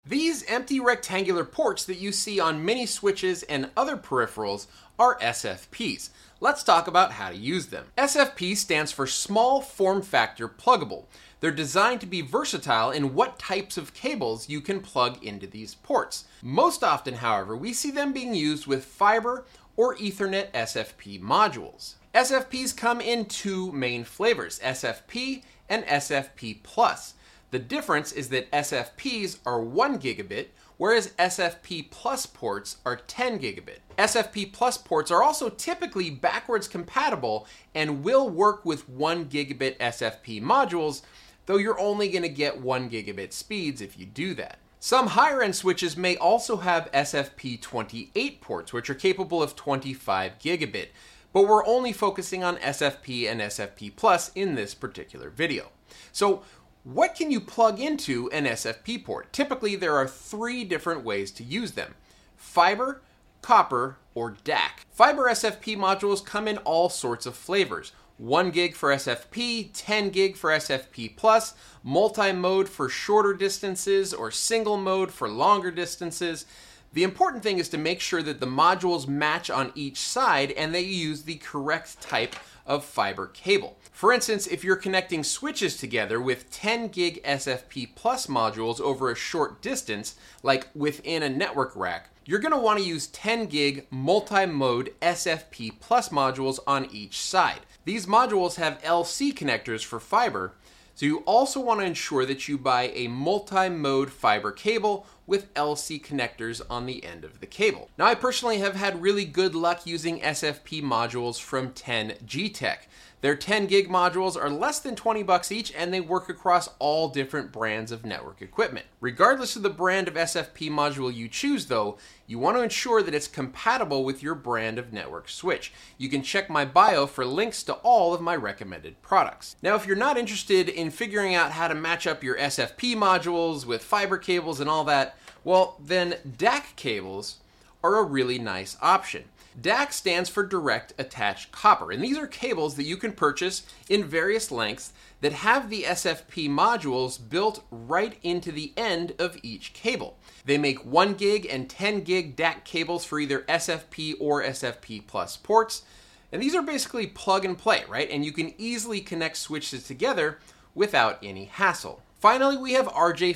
These empty rectangular ports that you see on mini switches and other peripherals are SFPs. Let's talk about how to use them. SFP stands for Small Form Factor Pluggable. They're designed to be versatile in what types of cables you can plug into these ports. Most often, however, we see them being used with fiber or Ethernet SFP modules. SFPs come in two main flavors, SFP and SFP+. The difference is that SFPs are 1 gigabit, whereas SFP Plus ports are 10 gigabit. SFP Plus ports are also typically backwards compatible and will work with 1 gigabit SFP modules, though you're only going to get 1 gigabit speeds if you do that. Some higher end switches may also have SFP 28 ports, which are capable of 25 gigabit, but we're only focusing on SFP and SFP Plus in this particular video. So, what can you plug into an SFP port? Typically, there are 3 different ways to use them: fiber, copper, or DAC. Fiber SFP modules come in all sorts of flavors. 1 gig for SFP, 10 gig for SFP+, multi-mode for shorter distances, or single mode for longer distances. The important thing is to make sure that the modules match on each side and they use the correct type of fiber cable. For instance, if you're connecting switches together with 10 gig SFP Plus modules over a short distance, like within a network rack, you're going to want to use 10 gig multi-mode SFP Plus modules on each side. These modules have LC connectors for fiber, so you also want to ensure that you buy a multi-mode fiber cable with LC connectors on the end of the cable. Now, I personally have had really good luck using SFP modules from 10G-Tech. Their 10 gig modules are less than $20 each, and they work across all different brands of network equipment. Regardless of the brand of SFP module you choose though, you want to ensure that it's compatible with your brand of network switch. You can check my bio for links to all of my recommended products. Now, if you're not interested in figuring out how to match up your SFP modules with fiber cables and all that, well, then DAC cables are a really nice option. DAC stands for Direct Attached Copper, and these are cables that you can purchase in various lengths that have the SFP modules built right into the end of each cable. They make 1 gig and 10 gig DAC cables for either SFP or SFP Plus ports, and these are basically plug and play, right? And you can easily connect switches together without any hassle. Finally, we have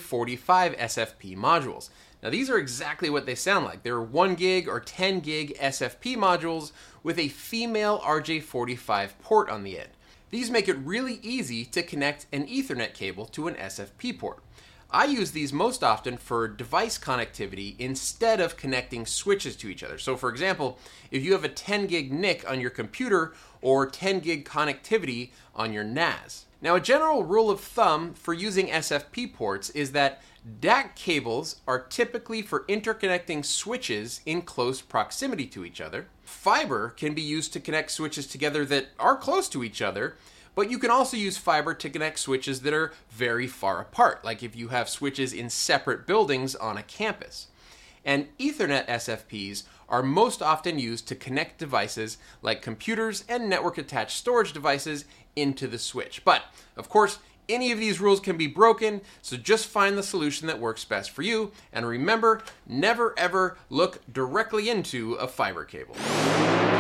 RJ45 SFP modules. Now, these are exactly what they sound like. They're 1 gig or 10 gig SFP modules with a female RJ45 port on the end. These make it really easy to connect an Ethernet cable to an SFP port. I use these most often for device connectivity instead of connecting switches to each other. So for example, if you have a 10 gig NIC on your computer or 10 gig connectivity on your NAS. Now, a general rule of thumb for using SFP ports is that DAC cables are typically for interconnecting switches in close proximity to each other. Fiber can be used to connect switches together that are close to each other, but you can also use fiber to connect switches that are very far apart, like if you have switches in separate buildings on a campus. And Ethernet SFPs are most often used to connect devices like computers and network-attached storage devices into the switch. But, of course, any of these rules can be broken, so just find the solution that works best for you. And remember, never ever look directly into a fiber cable.